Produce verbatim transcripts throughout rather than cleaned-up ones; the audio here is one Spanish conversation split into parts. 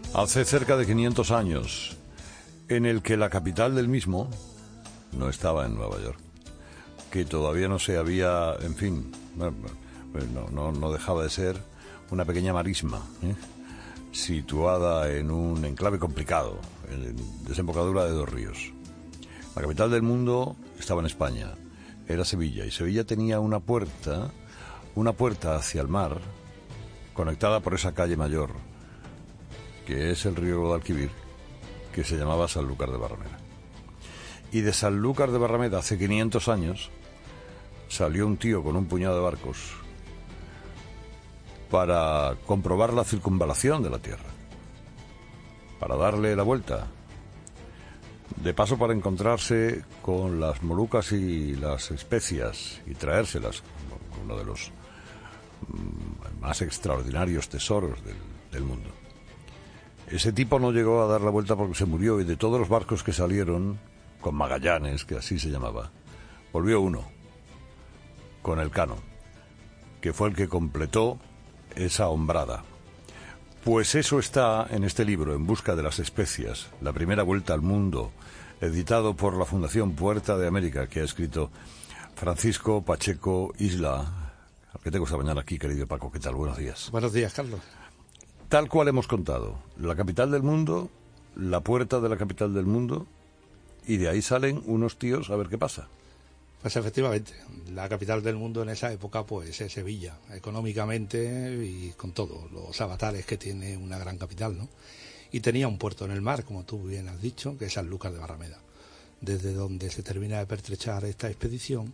Hace cerca de quinientos años, en el que la capital del mismo no estaba en Nueva York, que todavía no se había, en fin, no, no, no dejaba de ser una pequeña marisma, ¿eh? situada en un enclave complicado, en desembocadura de dos ríos. La capital del mundo estaba en España, era Sevilla, y Sevilla tenía una puerta, una puerta hacia el mar, conectada por esa calle mayor, que es el río Guadalquivir, que se llamaba Sanlúcar de Barrameda. Y de Sanlúcar de Barrameda, hace quinientos años, salió un tío con un puñado de barcos para comprobar la circunvalación de la Tierra, para darle la vuelta, de paso para encontrarse con las Molucas y las especias y traérselas, uno de los más extraordinarios tesoros del, del mundo. Ese tipo no llegó a dar la vuelta porque se murió, y de todos los barcos que salieron, con Magallanes, que así se llamaba, volvió uno, con Elcano, que fue el que completó esa hombrada. Pues eso está en este libro, En busca de las especias, la primera vuelta al mundo, editado por la Fundación Puerta de América, que ha escrito Francisco Pacheco Isla, al que tengo esta mañana aquí, querido Paco. ¿Qué tal? Buenos días. Buenos días, Carlos. Tal cual hemos contado, la capital del mundo, la puerta de la capital del mundo, y de ahí salen unos tíos a ver qué pasa. Pues efectivamente, la capital del mundo en esa época pues es Sevilla, económicamente y con todo, los avatares que tiene una gran capital, ¿no? Y tenía un puerto en el mar, como tú bien has dicho, que es Sanlúcar de Barrameda, desde donde se termina de pertrechar esta expedición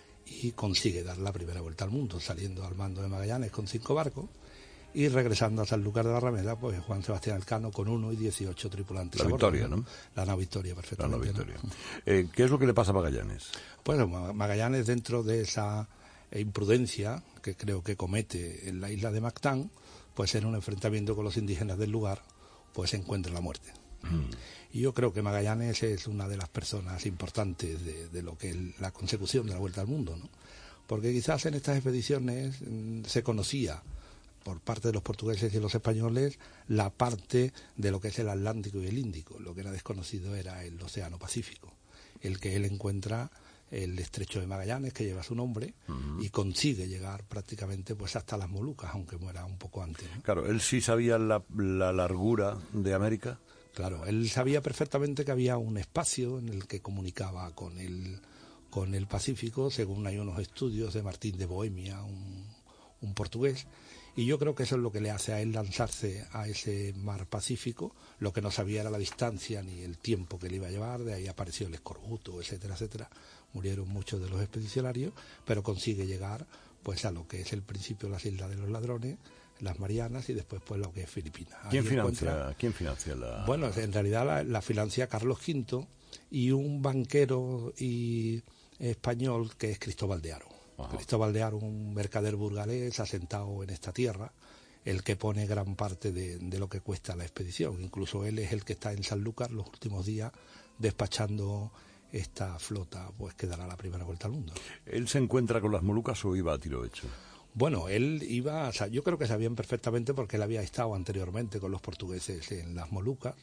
y consigue dar la primera vuelta al mundo, saliendo al mando de Magallanes con cinco barcos, y regresando a Sanlúcar de Barrameda, pues Juan Sebastián Elcano con uno y dieciocho tripulantes. La Victoria, ¿no? La nao Victoria, perfectamente. La nao Victoria. ¿No? Eh, ¿Qué es lo que le pasa a Magallanes? Pues Magallanes, dentro de esa imprudencia que creo que comete en la isla de Mactán, pues en un enfrentamiento con los indígenas del lugar, pues encuentra la muerte. Mm. Y yo creo que Magallanes es una de las personas importantes de, de lo que es la consecución de la vuelta al mundo, ¿no? Porque quizás en estas expediciones mmm, se conocía por parte de los portugueses y los españoles la parte de lo que es el Atlántico y el Índico. Lo que era desconocido era el Océano Pacífico, el que él encuentra el estrecho de Magallanes, que lleva su nombre, uh-huh. y consigue llegar prácticamente pues hasta las Molucas, aunque muera un poco antes, ¿no? Claro, él sí sabía la, la largura de América. Claro, él sabía perfectamente que había un espacio en el que comunicaba con el, con el Pacífico, según hay unos estudios de Martín de Bohemia, un, un portugués. Y yo creo que eso es lo que le hace a él lanzarse a ese mar Pacífico. Lo que no sabía era la distancia ni el tiempo que le iba a llevar. De ahí apareció el escorbuto, etcétera, etcétera. Murieron muchos de los expedicionarios, pero consigue llegar pues a lo que es el principio de las Islas de los Ladrones, las Marianas, y después pues lo que es Filipinas. ¿Quién financia, encuentra... ¿quién financia la...? Bueno, en realidad la, la financia Carlos quinto y un banquero y español que es Cristóbal de Haro. Ajá. Cristóbal de Haro, un mercader burgalés asentado en esta tierra, el que pone gran parte de, de lo que cuesta la expedición. Incluso él es el que está en Sanlúcar los últimos días despachando esta flota pues que dará la primera vuelta al mundo. ¿Él se encuentra con las Molucas o iba a tiro hecho? Bueno, él iba, o sea, yo creo que sabían perfectamente porque él había estado anteriormente con los portugueses en las Molucas,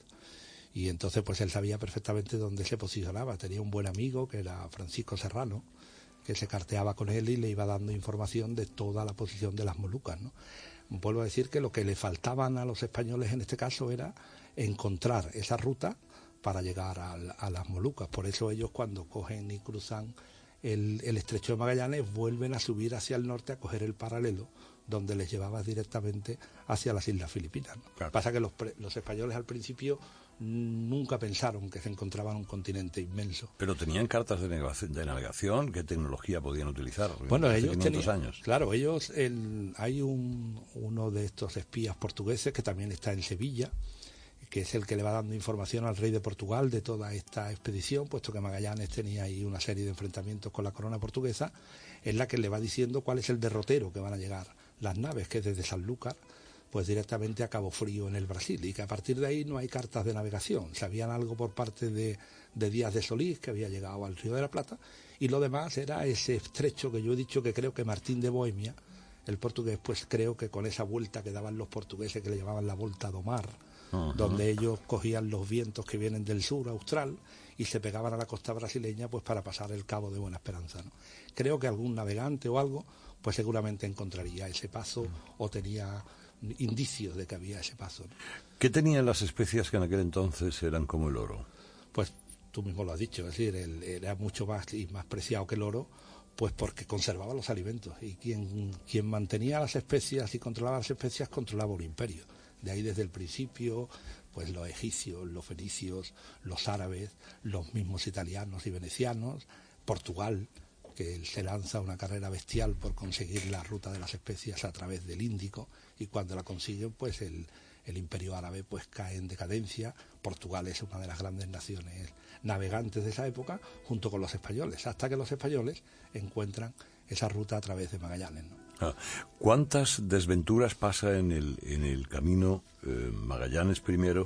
y entonces pues él sabía perfectamente dónde se posicionaba. Tenía un buen amigo que era Francisco Serrano, que se carteaba con él y le iba dando información de toda la posición de las Molucas, ¿no? Vuelvo a decir que lo que le faltaban a los españoles en este caso era encontrar esa ruta para llegar a, a las Molucas. Por eso ellos, cuando cogen y cruzan el, el estrecho de Magallanes, vuelven a subir hacia el norte a coger el paralelo, donde les llevaba directamente hacia las Islas Filipinas, ¿no? Claro. Pasa que los, los españoles al principio nunca pensaron que se encontraban un continente inmenso. Pero tenían cartas de navegación, de navegación ¿qué tecnología podían utilizar? Bueno, ellos quinientos años. Claro, ellos, el, hay un, uno de estos espías portugueses que también está en Sevilla, que es el que le va dando información al rey de Portugal de toda esta expedición, puesto que Magallanes tenía ahí una serie de enfrentamientos con la corona portuguesa, es la que le va diciendo cuál es el derrotero que van a llegar las naves, que es desde Sanlúcar pues directamente a Cabo Frío en el Brasil, y que a partir de ahí no hay cartas de navegación. Sabían algo por parte de, de Díaz de Solís, que había llegado al Río de la Plata, y lo demás era ese estrecho que yo he dicho que creo que Martín de Bohemia, el portugués, pues creo que con esa vuelta que daban los portugueses, que le llamaban la Volta do Mar, uh-huh. donde ellos cogían los vientos que vienen del sur austral y se pegaban a la costa brasileña pues para pasar el Cabo de Buena Esperanza, ¿no? Creo que algún navegante o algo pues seguramente encontraría ese paso uh-huh. o tenía indicios de que había ese paso, ¿no? ¿Qué tenían las especias que en aquel entonces eran como el oro? Pues tú mismo lo has dicho, es decir, el, era mucho más y más preciado que el oro, pues porque conservaba los alimentos, y quien, quien mantenía las especias y controlaba las especias controlaba un imperio. De ahí desde el principio, pues los egipcios, los fenicios, los árabes, los mismos italianos y venecianos, Portugal, que se lanza una carrera bestial por conseguir la ruta de las especias a través del Índico, y cuando la consiguen, pues el, el imperio árabe pues cae en decadencia. Portugal es una de las grandes naciones navegantes de esa época, junto con los españoles, hasta que los españoles encuentran esa ruta a través de Magallanes, ¿no? Ah, ¿cuántas desventuras pasa en el, en el camino eh, Magallanes primero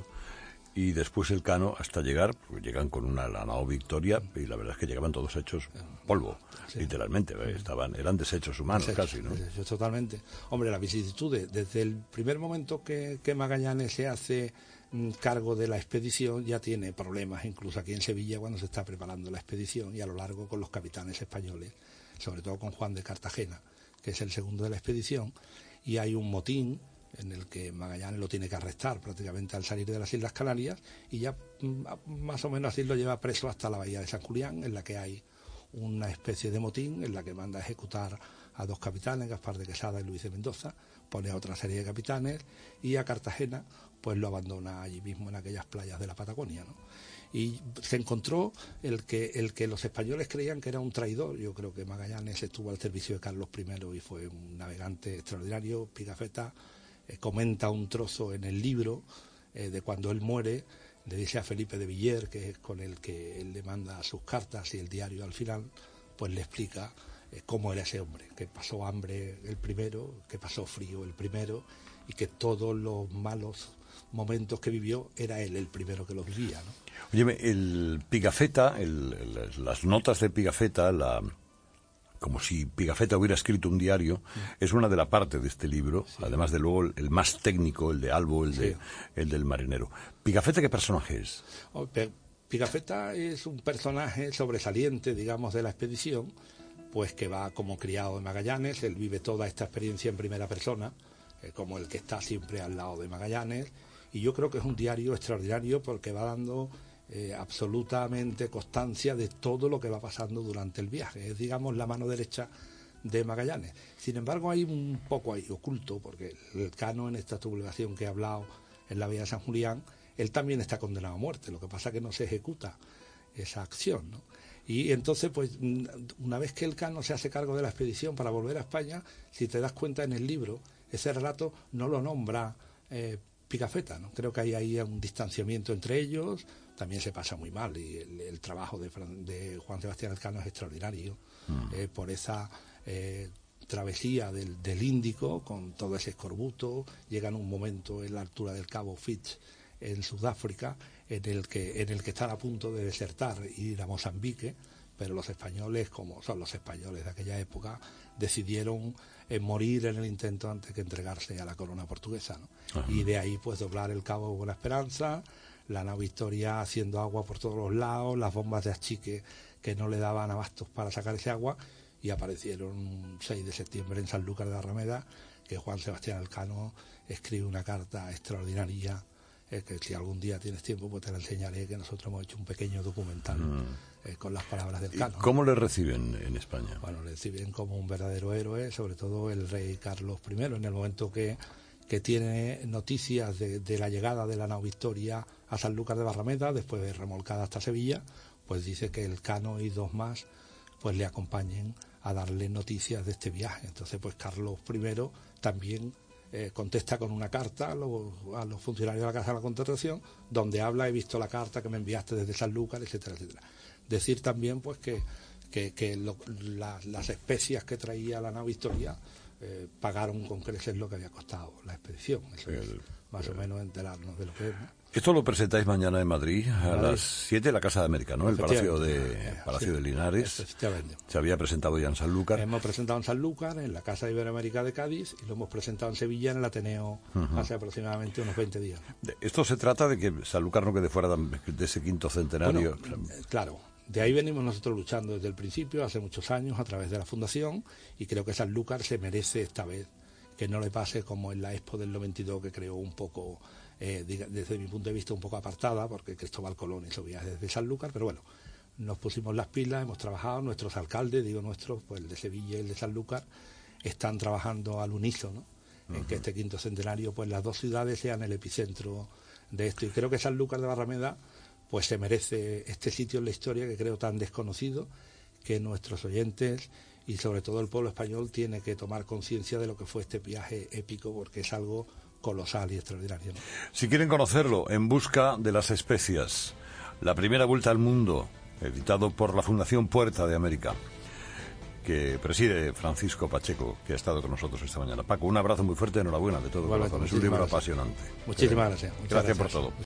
y después el Cano hasta llegar? Pues llegan con una la nao Victoria y la verdad es que llegaban todos hechos polvo, sí. literalmente, ¿eh? estaban eran desechos humanos desechos, casi, ¿no? Desechos totalmente. Hombre, las vicisitudes, desde el primer momento que, que Magallanes se hace mm, cargo de la expedición, ya tiene problemas, incluso aquí en Sevilla cuando se está preparando la expedición, y a lo largo con los capitanes españoles, sobre todo con Juan de Cartagena, que es el segundo de la expedición, y hay un motín en el que Magallanes lo tiene que arrestar prácticamente al salir de las Islas Canarias, y ya más o menos así lo lleva preso hasta la bahía de San Julián, en la que hay una especie de motín en la que manda a ejecutar a dos capitanes, Gaspar de Quesada y Luis de Mendoza, pone a otra serie de capitanes, y a Cartagena pues lo abandona allí mismo en aquellas playas de la Patagonia, ¿no? Y se encontró el que el que los españoles creían que era un traidor. Yo creo que Magallanes estuvo al servicio de Carlos primero y fue un navegante extraordinario. Pigafetta eh, comenta un trozo en el libro eh, de cuando él muere, le dice a Felipe de Villiers, que es con el que él le manda sus cartas y el diario al final, pues le explica eh, cómo era ese hombre, que pasó hambre el primero, que pasó frío el primero, y que todos los malos momentos que vivió era él el primero que los vivía, ¿no? Óyeme, el Pigafetta, el, el, las notas de Pigafetta, la, como si Pigafetta hubiera escrito un diario, sí. es una de la parte de este libro, sí. además de luego el, el más técnico, el de Albo, el, sí. de, el del marinero. ¿Pigafetta qué personaje es? Oh, Pigafetta es un personaje sobresaliente, digamos, de la expedición, pues que va como criado de Magallanes. Él vive toda esta experiencia en primera persona, eh, como el que está siempre al lado de Magallanes, y yo creo que es un diario extraordinario porque va dando eh, absolutamente constancia de todo lo que va pasando durante el viaje. Es, digamos, la mano derecha de Magallanes. Sin embargo, hay un poco ahí oculto, porque el Cano, en esta sublevación que he hablado en la bahía de San Julián, él también está condenado a muerte. Lo que pasa es que no se ejecuta esa acción, ¿no? Y entonces, pues, una vez que el Cano se hace cargo de la expedición para volver a España, si te das cuenta en el libro, ese relato no lo nombra eh, Pigafetta, ¿no? Creo que hay ahí un distanciamiento entre ellos. También se pasa muy mal, y el, el trabajo de, de Juan Sebastián Elcano es extraordinario, mm. eh, por esa eh, travesía del, del Índico con todo ese escorbuto. Llega en un momento en la altura del Cabo Fitz en Sudáfrica en el que en el que están a punto de desertar e ir a Mozambique, pero los españoles, como son los españoles de aquella época, decidieron eh, morir en el intento antes que entregarse a la corona portuguesa, ¿no? Ajá. Y de ahí pues doblar el Cabo de Buena Esperanza, la nao Victoria haciendo agua por todos los lados, las bombas de achique que no le daban abastos para sacar ese agua, y aparecieron un seis de septiembre en Sanlúcar de Barrameda, que Juan Sebastián Elcano escribe una carta extraordinaria, eh, que si algún día tienes tiempo pues te la enseñaré, que nosotros hemos hecho un pequeño documental mm. eh, con las palabras del Cano. ¿Cómo le reciben en España? Bueno, le reciben como un verdadero héroe, sobre todo el rey Carlos primero, en el momento que, que tiene noticias de, de la llegada de la nao Victoria a Sanlúcar de Barrameda, después de remolcada hasta Sevilla, pues dice que el Cano y dos más pues le acompañen a darle noticias de este viaje. Entonces pues Carlos primero también eh, contesta con una carta a los, a los funcionarios de la Casa de la Contratación, donde habla: he visto la carta que me enviaste desde Sanlúcar, etcétera, etcétera. Decir también pues que, que, que lo, la, las especias que traía la nao Victoria eh, pagaron con creces lo que había costado la expedición. Eso es más o menos enterarnos de lo que es, ¿no? Esto lo presentáis mañana en Madrid, a Madrid. las siete, en la Casa de América, ¿no? El Palacio de Eh, Palacio sí, de Linares. efectivamente. Se había presentado ya en Sanlúcar. Hemos presentado en Sanlúcar, en la Casa Iberoamérica de Cádiz, y lo hemos presentado en Sevilla, en el Ateneo, uh-huh. hace aproximadamente unos veinte días. Esto se trata de que Sanlúcar no quede fuera de ese quinto centenario. Bueno, claro, de ahí venimos nosotros luchando desde el principio, hace muchos años, a través de la Fundación, y creo que Sanlúcar se merece esta vez que no le pase como en la Expo del noventa y dos, que creó un poco... Eh, desde mi punto de vista un poco apartada, porque Cristóbal Colón hizo viajes desde Sanlúcar, pero bueno, nos pusimos las pilas, hemos trabajado, nuestros alcaldes, digo nuestros, pues el de Sevilla y el de Sanlúcar, están trabajando al unísono, ¿no? Uh-huh. En que este quinto centenario, pues las dos ciudades sean el epicentro de esto, y creo que Sanlúcar de Barrameda pues se merece este sitio en la historia, que creo tan desconocido, que nuestros oyentes y sobre todo el pueblo español tiene que tomar conciencia de lo que fue este viaje épico, porque es algo colosal y extraordinario, ¿no? Si quieren conocerlo, En busca de las especias, la primera vuelta al mundo, editado por la Fundación Puerta de América, que preside Francisco Pacheco, que ha estado con nosotros esta mañana. Paco, un abrazo muy fuerte, enhorabuena de todo corazón. Es un libro apasionante. Muchísimas gracias. Muchas gracias, gracias por todo.